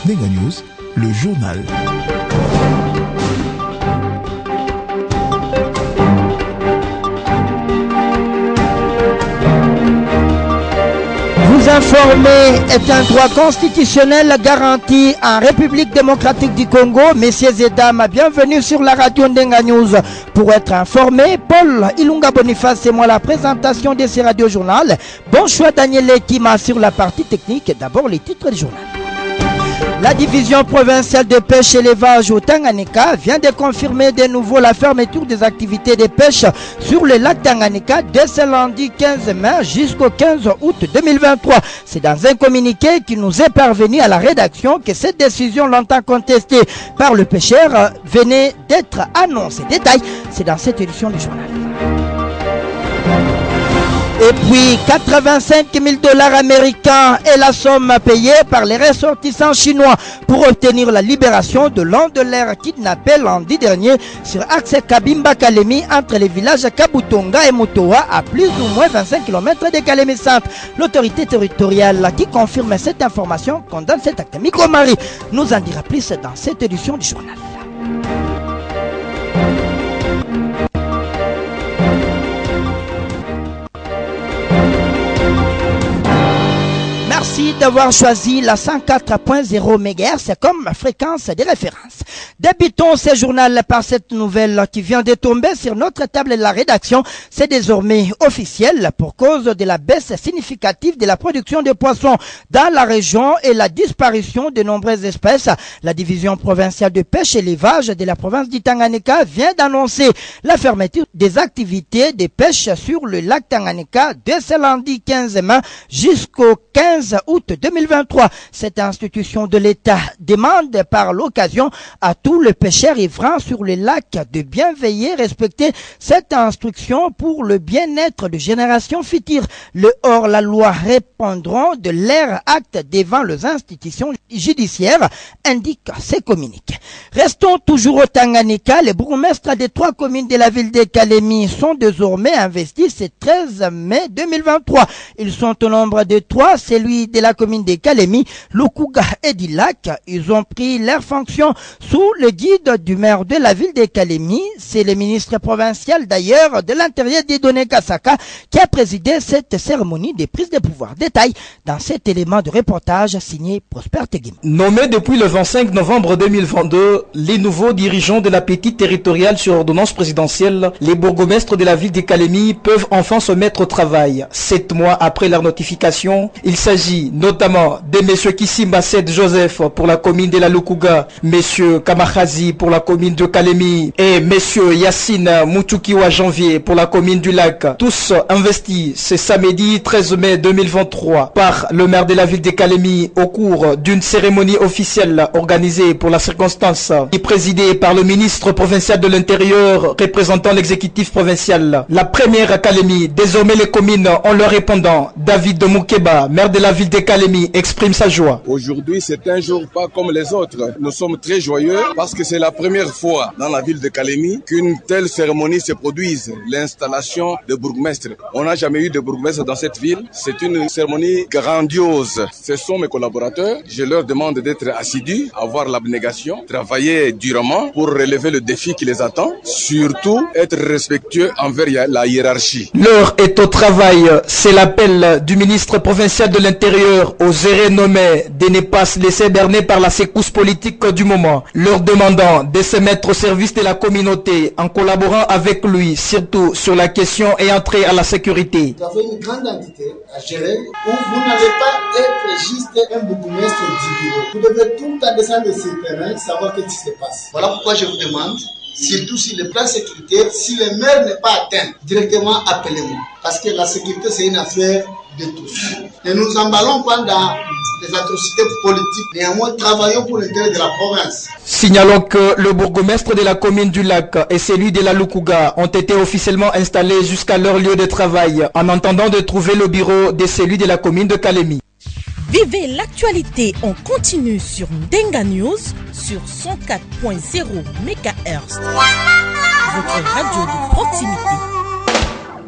Nenga News, le journal. Vous informer est un droit constitutionnel garanti en République démocratique du Congo. Messieurs et dames, bienvenue sur la radio Nenga News. Pour être informé, Paul Ilunga Boniface, c'est moi la présentation de ce radio journal. Bon choix Daniel Ekima sur la partie technique. D'abord les titres du journal. La division provinciale de pêche et élevage au Tanganyika vient de confirmer de nouveau la fermeture des activités de pêche sur le lac Tanganyika dès ce lundi 15 mai jusqu'au 15 août 2023. C'est dans un communiqué qui nous est parvenu à la rédaction que cette décision longtemps contestée par le pêcheur venait d'être annoncée. Détail, c'est dans cette édition du journal. Et puis 85 000 $ américains est la somme payée par les ressortissants chinois pour obtenir la libération de l'un de leurs kidnappés lundi dernier sur axe Kabimba-Kalemi entre les villages Kabutonga et Mutoa à plus ou moins 25 km de Kalemi Centre. L'autorité territoriale qui confirme cette information condamne cet acte. Miko Marie nous en dira plus dans cette édition du journal. Merci d'avoir choisi la 104.0 MHz comme fréquence de référence. Débutons ce journal par cette nouvelle qui vient de tomber sur notre table de la rédaction. C'est désormais officiel pour cause de la baisse significative de la production de poissons dans la région et la disparition de nombreuses espèces. La division provinciale de pêche et élevage de la province du Tanganyika vient d'annoncer la fermeture des activités de pêche sur le lac Tanganyika dès ce lundi 15 mai jusqu'au 15 août 2023. Cette institution de l'État demande par l'occasion à tous les pêcheurs riverains sur le lac de bien veiller, respecter cette instruction pour le bien-être de générations futures. Le hors-la-loi répondront de leurs actes devant les institutions judiciaires, indique ces communiqués. Restons toujours au Tanganyika. Les bourgmestres des 3 communes de la ville de Kalemi sont désormais investis ce 13 mai 2023. Ils sont au nombre de 3, celui de la commune de Kalemi, Lukuga et Dilak. Ils ont pris leurs fonctions sous le guide du maire de la ville de Kalemi. C'est le ministre provincial d'ailleurs de l'Intérieur Dieudonné Kasaka qui a présidé cette cérémonie de prise de pouvoir. Détail dans cet élément de reportage signé Prosper Teguim. Nommés depuis le 25 novembre 2022, les nouveaux dirigeants de la petite territoriale sur ordonnance présidentielle, les bourgmestres de la ville de Kalemi peuvent enfin se mettre au travail. 7 mois après leur notification, il s'agit notamment de M. Kissimba Sed Joseph pour la commune de la Lukuga, M. Kamahazi pour la commune de Kalemi et M. Yassine Moutukiwa Janvier pour la commune du lac. Tous investis ce samedi 13 mai 2023 par le maire de la ville de Kalemi au cours d'une cérémonie officielle organisée pour la circonstance et présidée par le ministre provincial de l'Intérieur représentant l'exécutif provincial. La première à Kalemi, désormais les communes ont leur répondant. David de Moukeba, maire de la ville de Kalemi, exprime sa joie. Aujourd'hui, c'est un jour pas comme les autres. Nous sommes très joyeux parce que c'est la première fois dans la ville de Kalemi qu'une telle cérémonie se produise, l'installation de bourgmestre. On n'a jamais eu de bourgmestre dans cette ville. C'est une cérémonie grandiose. Ce sont mes collaborateurs. Je leur demande d'être assidus, avoir l'abnégation, travailler durement pour relever le défi qui les attend, surtout être respectueux envers la hiérarchie. L'heure est au travail. C'est l'appel du ministre provincial de l'Intérieur aux errés nommés de ne pas se laisser berner par la secousse politique du moment, leur demandant de se mettre au service de la communauté en collaborant avec lui, surtout sur la question ayant trait à la sécurité. Vous avez une grande entité à gérer où vous n'allez pas être juste un bourgmestre du bureau. Vous devez tout le temps descendre de ce terrain, savoir ce qui se passe. Voilà pourquoi je vous demande, surtout sur le plan sécuritaire, si le maire n'est pas atteint, directement appelez-moi. Parce que la sécurité, c'est une affaire de tous. Ne nous emballons pas dans les atrocités politiques. Néanmoins, travaillons pour l'intérêt de la province. Signalons que le bourgmestre de la commune du lac et celui de la Lukuga ont été officiellement installés jusqu'à leur lieu de travail, en attendant de trouver le bureau de celui de la commune de Kalemi. Vivez l'actualité en continu sur Nenga News sur 104.0 MHz. Votre radio de proximité.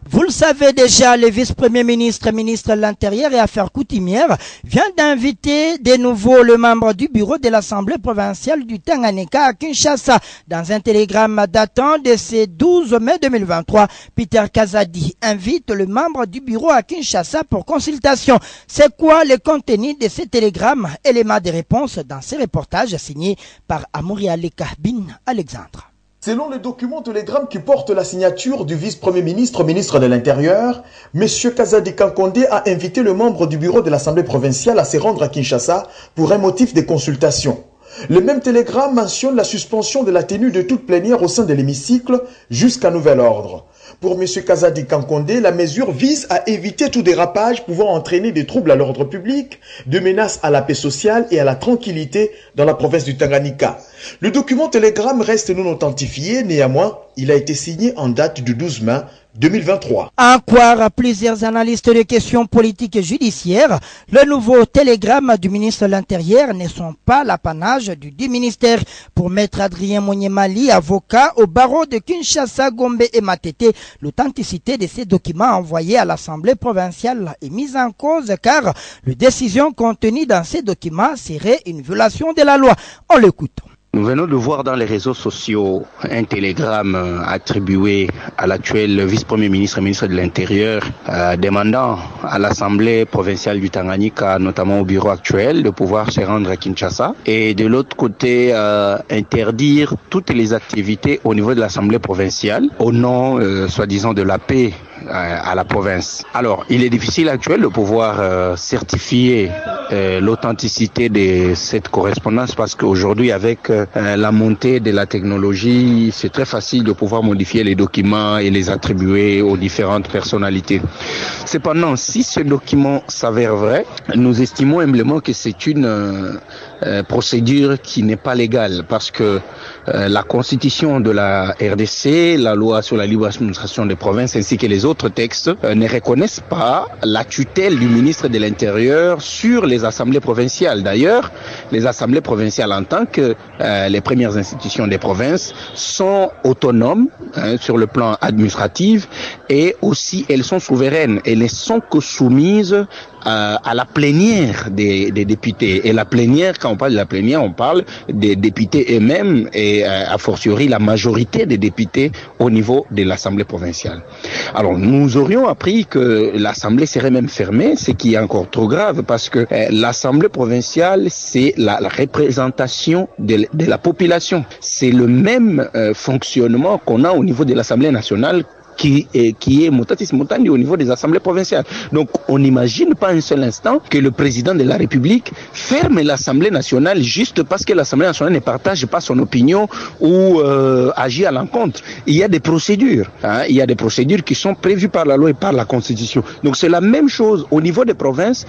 Vous le savez déjà, le vice-premier ministre, ministre de l'Intérieur et Affaires coutumières, vient d'inviter de nouveau le membre du bureau de l'Assemblée provinciale du Tanganyika à Kinshasa. Dans un télégramme datant de ce 12 mai 2023, Peter Kazadi invite le membre du bureau à Kinshasa pour consultation. C'est quoi le contenu de ce télégramme? Élément de réponse dans ce reportage signé par Amouri Aleka Bin Alexandre. Selon le document télégramme qui porte la signature du vice-premier ministre, ministre de l'Intérieur, M. Kazadi Kankonde a invité le membre du bureau de l'Assemblée provinciale à se rendre à Kinshasa pour un motif de consultation. Le même télégramme mentionne la suspension de la tenue de toute plénière au sein de l'hémicycle jusqu'à nouvel ordre. Pour M. Kazadi Kankonde, la mesure vise à éviter tout dérapage pouvant entraîner des troubles à l'ordre public, de menaces à la paix sociale et à la tranquillité dans la province du Tanganyika. Le document télégramme reste non authentifié, néanmoins, il a été signé en date du 12 mai 2023. En croire plusieurs analystes de questions politiques et judiciaires, le nouveau télégramme du ministre de l'Intérieur ne sont pas l'apanage du dit ministère. Pour maître Adrien Monyemali, avocat au barreau de Kinshasa, Gombe et Matete, l'authenticité de ces documents envoyés à l'Assemblée provinciale est mise en cause car les décisions contenues dans ces documents seraient une violation de la loi. On l'écoute. Nous venons de voir dans les réseaux sociaux un télégramme attribué à l'actuel vice-premier ministre et ministre de l'Intérieur demandant à l'Assemblée provinciale du Tanganyika, notamment au bureau actuel, de pouvoir se rendre à Kinshasa et de l'autre côté interdire toutes les activités au niveau de l'Assemblée provinciale au nom soi-disant de la paix à la province. Alors, il est difficile actuel de pouvoir certifier l'authenticité de cette correspondance parce qu'aujourd'hui, avec la montée de la technologie, c'est très facile de pouvoir modifier les documents et les attribuer aux différentes personnalités. Cependant, si ce document s'avère vrai, nous estimons humblement que c'est une procédure qui n'est pas légale parce que la constitution de la RDC, la loi sur la libre administration des provinces ainsi que les autres textes ne reconnaissent pas la tutelle du ministre de l'Intérieur sur les assemblées provinciales. D'ailleurs, les assemblées provinciales en tant que les premières institutions des provinces sont autonomes sur le plan administratif et aussi elles sont souveraines. Elles ne sont que soumises à la plénière des députés. Et la plénière, quand on parle de la plénière, on parle des députés eux-mêmes et a fortiori la majorité des députés au niveau de l'Assemblée provinciale. Alors nous aurions appris que l'Assemblée serait même fermée, ce qui est encore trop grave parce que l'Assemblée provinciale c'est la représentation de la population. C'est le même fonctionnement qu'on a au niveau de l'Assemblée nationale qui est mutatis mutandis au niveau des assemblées provinciales. Donc, on n'imagine pas un seul instant que le président de la République ferme l'Assemblée nationale juste parce que l'Assemblée nationale ne partage pas son opinion ou agit à l'encontre. Il y a des procédures. Il y a des procédures qui sont prévues par la loi et par la Constitution. Donc, c'est la même chose au niveau des provinces.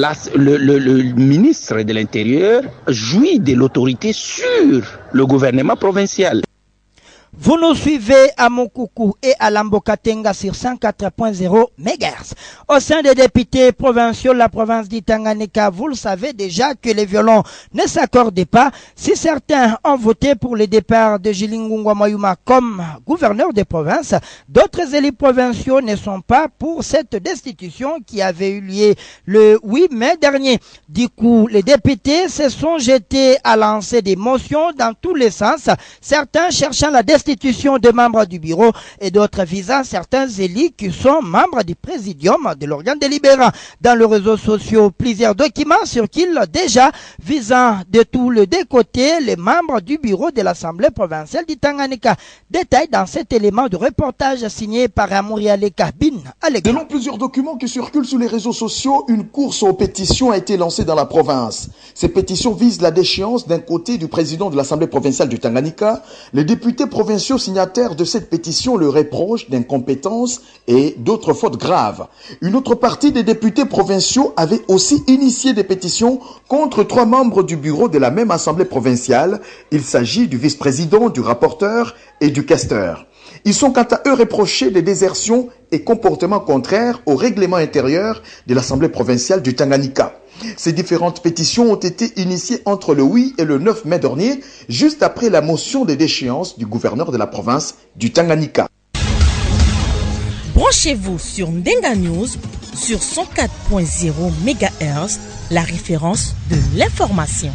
Le ministre de l'Intérieur jouit de l'autorité sur le gouvernement provincial. Vous nous suivez à Moukoukou et à Lambokatenga sur 104.0 MHz. Au sein des députés provinciaux de la province du Tanganyika, vous le savez déjà que les violons ne s'accordaient pas. Si certains ont voté pour le départ de Jilingungwa Mayuma comme gouverneur des provinces, d'autres élus provinciaux ne sont pas pour cette destitution qui avait eu lieu le 8 mai dernier. Du coup, les députés se sont jetés à lancer des motions dans tous les sens, certains cherchant la destitution de membres du bureau et d'autres visant certains élus qui sont membres du présidium de l'organe délibérant. Dans les réseaux sociaux, plusieurs documents circulent déjà visant de tous les deux côtés les membres du bureau de l'Assemblée provinciale du Tanganyika. Détail dans cet élément de reportage signé par Amouri Aleka Bin Aleka. Selon plusieurs documents qui circulent sur les réseaux sociaux, une course aux pétitions a été lancée dans la province. Ces pétitions visent la déchéance d'un côté du président de l'Assemblée provinciale du Tanganyika. Les députés provinciaux signataires de cette pétition le reprochent d'incompétence et d'autres fautes graves. Une autre partie des députés provinciaux avait aussi initié des pétitions contre 3 membres du bureau de la même Assemblée provinciale. Il s'agit du vice-président, du rapporteur et du questeur. Ils sont quant à eux reprochés des désertions et comportements contraires au règlement intérieur de l'Assemblée provinciale du Tanganyika. Ces différentes pétitions ont été initiées entre le 8 et le 9 mai dernier, juste après la motion de déchéance du gouverneur de la province du Tanganyika. Branchez-vous sur Ndenga News sur 104.0 MHz, la référence de l'information.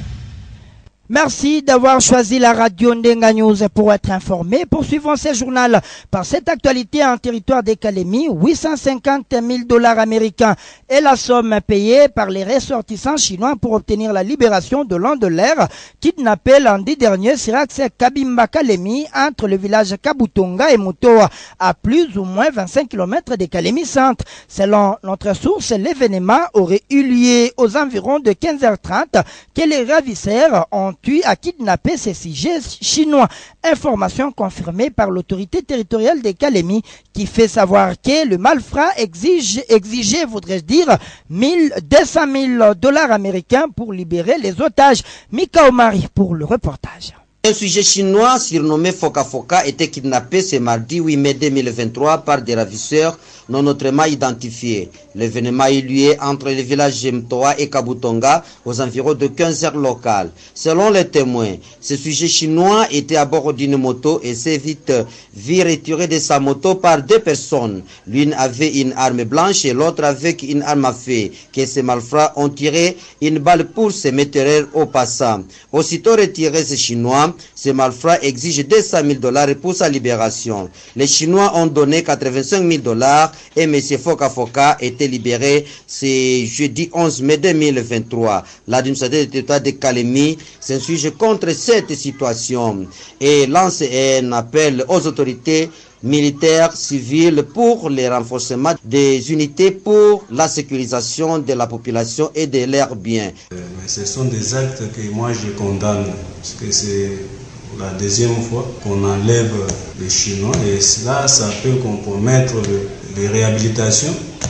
Merci d'avoir choisi la radio Ndenga News pour être informé. Poursuivons ce journal par cette actualité en territoire des Calémie. 850 000 $ américains est la somme payée par les ressortissants chinois pour obtenir la libération de l'un de l'air kidnappé lundi dernier sur l'axe Kabimba Calémie entre le village Kabutonga et Mutoa à plus ou moins 25 km des Calémie centre. Selon notre source, l'événement aurait eu lieu aux environs de 15h30 que les ravisseurs ont à kidnapper ces sujets chinois. Information confirmée par l'autorité territoriale des Calémie qui fait savoir que le malfrat exigeait, voudrais-je dire, 200 000 $ américains pour libérer les otages. Mika Omari pour le reportage. Un sujet chinois surnommé Foka Foka était kidnappé ce mardi 8 mai 2023 par des ravisseurs non autrement identifiés. L'événement a eu lieu entre les villages Mtoa et Kabutonga aux environs de 15 heures locales. Selon les témoins, ce sujet chinois était à bord d'une moto et s'est vite vu retiré de sa moto par deux personnes. L'une avait une arme blanche et l'autre avec une arme à feu, que ces malfrats ont tiré une balle pour se mettre au passant. Aussitôt retiré ces Chinois, ces malfrats exigent 200 000 $ pour sa libération. Les Chinois ont donné 85 000 $ et M. Foka Foka était libéré ce jeudi 11 mai 2023. L'administrateur de l'État de Calémie s'insurge contre cette situation et lance un appel aux autorités militaires, civiles pour le renforcement des unités pour la sécurisation de la population et de leurs biens. Mais ce sont des actes que moi je condamne, parce que c'est la deuxième fois qu'on enlève les Chinois et cela, ça peut compromettre les réhabilitations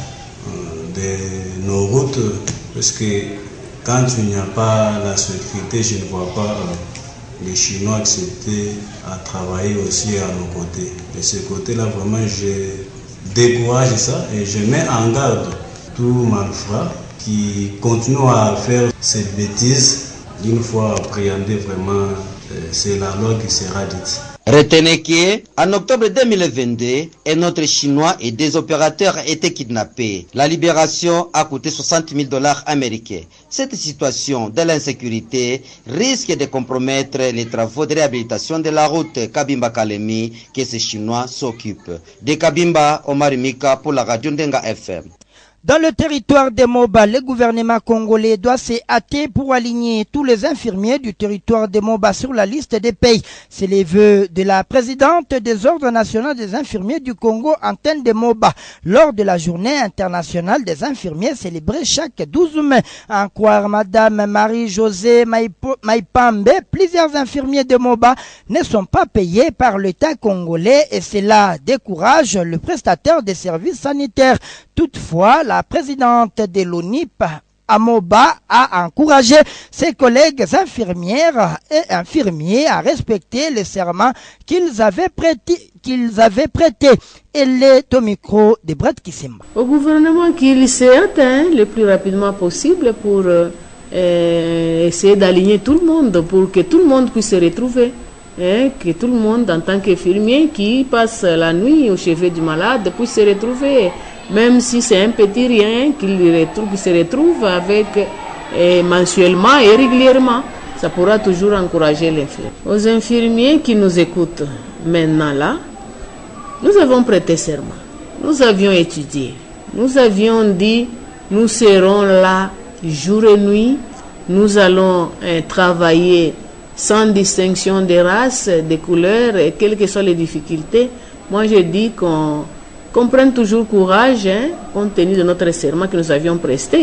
de nos routes, parce que quand il n'y a pas la sécurité, je ne vois pas les Chinois accepter à travailler aussi à nos côtés. De ce côté-là, vraiment, je décourage ça et je mets en garde tout malfrat qui continue à faire cette bêtise. D'une fois appréhendé, vraiment, c'est la loi qui sera dite. Retenez qu'en octobre 2022, un autre Chinois et des opérateurs étaient kidnappés. La libération a coûté 60 000 $ américains. Cette situation de l'insécurité risque de compromettre les travaux de réhabilitation de la route Kabimba-Calémie que ces Chinois s'occupent. De Kabimba, Omar Mika pour la radio Ndenga FM. Dans le territoire des Moba, le gouvernement congolais doit se hâter pour aligner tous les infirmiers du territoire des Moba sur la liste des pays. C'est les vœux de la présidente des ordres nationaux des infirmiers du Congo, Antenne de Moba, lors de la journée internationale des infirmiers célébrée chaque 12 mai. En croire Madame Marie-Josée Maïpambe, plusieurs infirmiers de Moba ne sont pas payés par l'État congolais et cela décourage le prestataire des services sanitaires. Toutefois, la présidente de l'ONIP à Moba a encouragé ses collègues infirmières et infirmiers à respecter les serments qu'ils avaient prêtés. Elle est au micro de Brett Kissimba. Au gouvernement qu'il s'est atteint le plus rapidement possible pour essayer d'aligner tout le monde, pour que tout le monde puisse se retrouver. Que tout le monde, en tant qu'infirmier qui passe la nuit au chevet du malade, puisse se retrouver. Même si c'est un petit rien qu'il se retrouve avec mensuellement et régulièrement, ça pourra toujours encourager l'infirmier. Aux infirmiers qui nous écoutent maintenant là, nous avons prêté serment, nous avions étudié, nous avions dit nous serons là jour et nuit, nous allons travailler sans distinction de race, de couleur, et quelles que soient les difficultés. Moi je dis qu'on prenne toujours courage, compte tenu de notre serment que nous avions presté.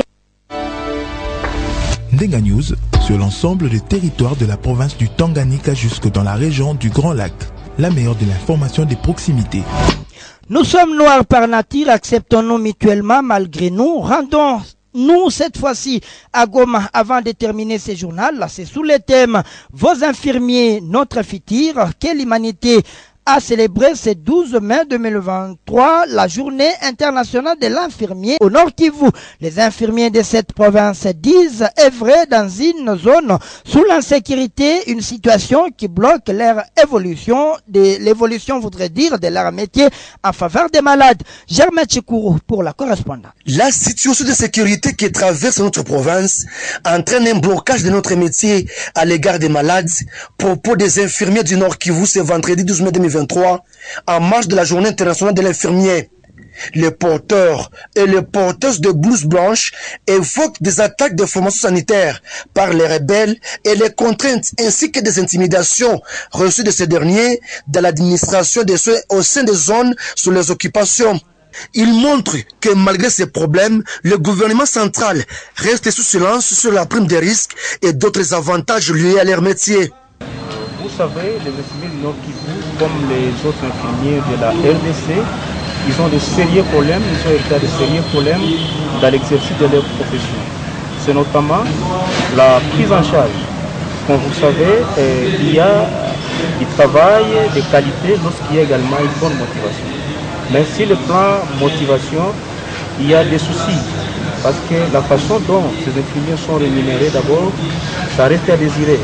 Ndenga News sur l'ensemble des territoires de la province du Tanganyika jusque dans la région du Grand Lac. La meilleure de l'information des proximités. Nous sommes noirs par nature, acceptons-nous mutuellement malgré nous, rendons-nous cette fois-ci à Goma avant de terminer ce journal. C'est sous le thème « Vos infirmiers, notre futur, que l'humanité a célébré ce 12 mai 2023 la journée internationale de l'infirmier au Nord Kivu. Les infirmiers de cette province disent œuvrer dans une zone sous l'insécurité, une situation qui bloque leur évolution, l'évolution voudrait dire de leur métier en faveur des malades. Germain Chikourou pour la correspondante. La situation de sécurité qui traverse notre province entraîne un blocage de notre métier à l'égard des malades. Propos des infirmiers du Nord Kivu ce vendredi 12 mai 2023 en marge de la journée internationale de l'infirmier. Les porteurs et les porteuses de blouses blanches évoquent des attaques de formations sanitaires par les rebelles et les contraintes ainsi que des intimidations reçues de ces derniers dans l'administration des soins au sein des zones sous les occupations. Il montre que malgré ces problèmes, le gouvernement central reste sous silence sur la prime des risques et d'autres avantages liés à leur métier. Vous savez, les infirmiers du Nord Kivu, comme les autres infirmiers de la RDC, ils ont de sérieux problèmes, ils ont été de sérieux problèmes dans l'exercice de leur profession. C'est notamment la prise en charge. Comme vous savez, il y a du travail de qualité lorsqu'il y a également une bonne motivation. Mais sur le plan motivation, il y a des soucis. Parce que la façon dont ces infirmiers sont rémunérés d'abord, ça reste à désirer.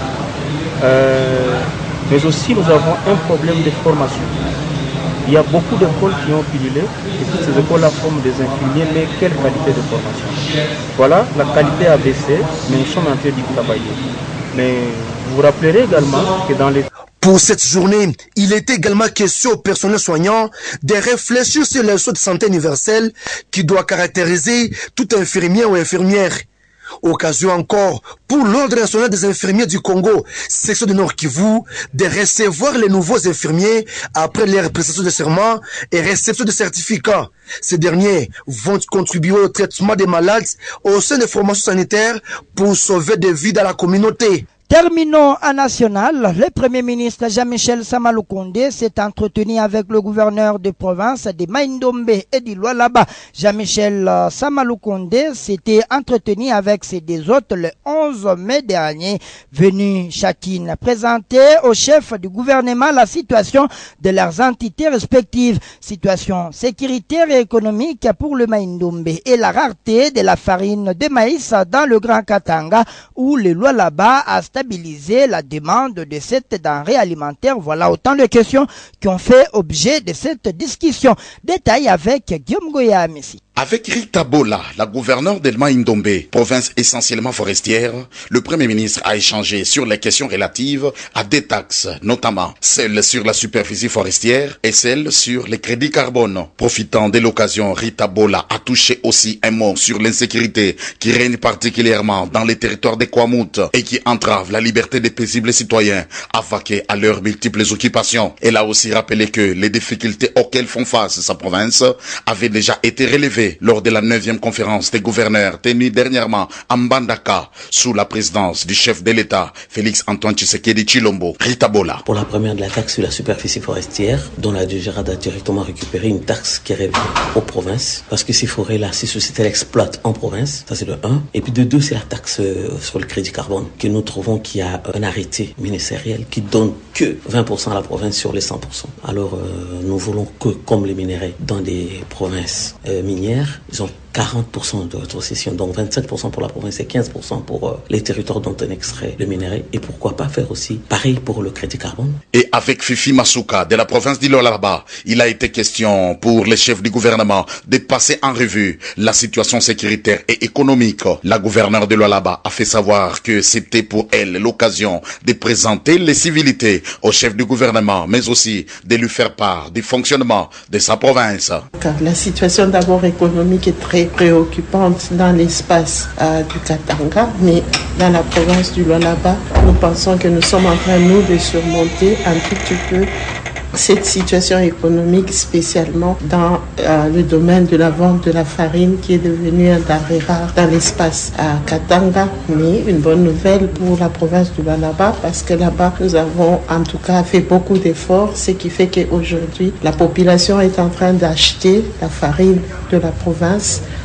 Mais aussi nous avons un problème de formation. Il y a beaucoup d'écoles qui ont pilulé, et toutes ces écoles-là forment des infirmiers, mais quelle qualité de formation? Voilà, la qualité a baissé, mais nous sommes en train d'y travailler. Mais vous vous rappellerez également que dans les... Pour cette journée, il était également question au personnel soignant de réfléchir sur les soins de santé universels qui doit caractériser tout infirmier ou infirmière. Occasion encore pour l'Ordre national des infirmiers du Congo, section du Nord Kivu, de recevoir les nouveaux infirmiers après leur prestation de serment et réception de certificats. Ces derniers vont contribuer au traitement des malades au sein des formations sanitaires pour sauver des vies dans la communauté. Terminons en national. Le Premier ministre Jean-Michel Sama Lukonde s'est entretenu avec le gouverneur de province de Mai-Ndombe et du Lualaba. Jean-Michel Sama Lukonde s'était entretenu avec ses deux hôtes le 11 mai dernier. Venu chacune présenter au chef du gouvernement la situation de leurs entités respectives. Situation sécuritaire et économique pour le Mai-Ndombe et la rareté de la farine de maïs dans le Grand Katanga où le Lualaba a stabiliser la demande de cette denrée alimentaire. Voilà autant de questions qui ont fait objet de cette discussion. Détail avec Guillaume Goya Messi. Avec Rita Bola, la gouverneure de Mai-Ndombe, province essentiellement forestière, le Premier ministre a échangé sur les questions relatives à des taxes, notamment celle sur la superficie forestière et celle sur les crédits carbone. Profitant de l'occasion, Rita Bola a touché aussi un mot sur l'insécurité qui règne particulièrement dans les territoires des Kwamouth et qui entrave la liberté des paisibles citoyens à vaquer à leurs multiples occupations. Elle a aussi rappelé que les difficultés auxquelles font face sa province avaient déjà été relevées lors de la 9e conférence des gouverneurs tenue dernièrement à Mbandaka sous la présidence du chef de l'État, Félix Antoine Tshisekedi Tshilombo. Rita Bola. Pour la première de la taxe sur la superficie forestière, dont la DGRAD a directement récupéré une taxe qui revient aux provinces, parce que ces forêts-là, ces sociétés l'exploitent en province, ça c'est de 1. Et puis de 2, c'est la taxe sur le crédit carbone, que nous trouvons qu'il y a un arrêté ministériel qui donne que 20% à la province sur les 100%. Alors nous voulons que, comme les minerais dans des provinces minières, ils ont 40% de rétrocession, donc 25% pour la province et 15% pour les territoires dont on extrait le minerai. Et pourquoi pas faire aussi pareil pour le crédit carbone. Et avec Fifi Masuka de la province d'Ilo-Laba, il a été question pour les chefs du gouvernement de passer en revue la situation sécuritaire et économique. La gouverneure de l'Ilo-Laba a fait savoir que c'était pour elle l'occasion de présenter les civilités au chef du gouvernement, mais aussi de lui faire part du fonctionnement de sa province. Car la situation d'abord économique est très préoccupante dans l'espace du Katanga, mais dans la province du Lualaba, nous pensons que nous sommes en train, nous, de surmonter un tout petit peu cette situation économique, spécialement dans le domaine de la vente de la farine qui est devenue un denrée rare dans l'espace à Katanga, mais une bonne nouvelle pour la province du Lualaba parce que là-bas nous avons en tout cas fait beaucoup d'efforts, ce qui fait qu'aujourd'hui la population est en train d'acheter la farine de la province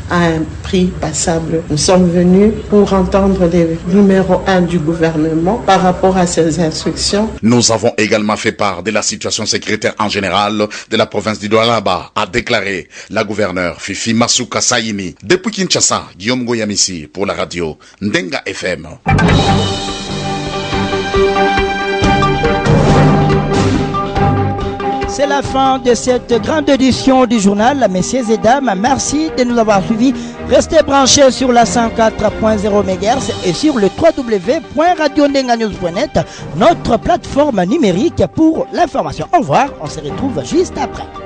à un prix passable. Nous sommes venus pour entendre les numéros 1 du gouvernement par rapport à ces instructions. Nous avons également fait part de la situation sécuritaire en général de la province du Lualaba, a déclaré la gouverneure Fifi Masuka Saini. Depuis Kinshasa, Guillaume Goyamissi pour la radio Ndenga FM. C'est la fin de cette grande édition du journal. Messieurs et dames, merci de nous avoir suivis. Restez branchés sur la 104.0 MHz et sur le www.radiondenganews.net, notre plateforme numérique pour l'information. Au revoir, on se retrouve juste après.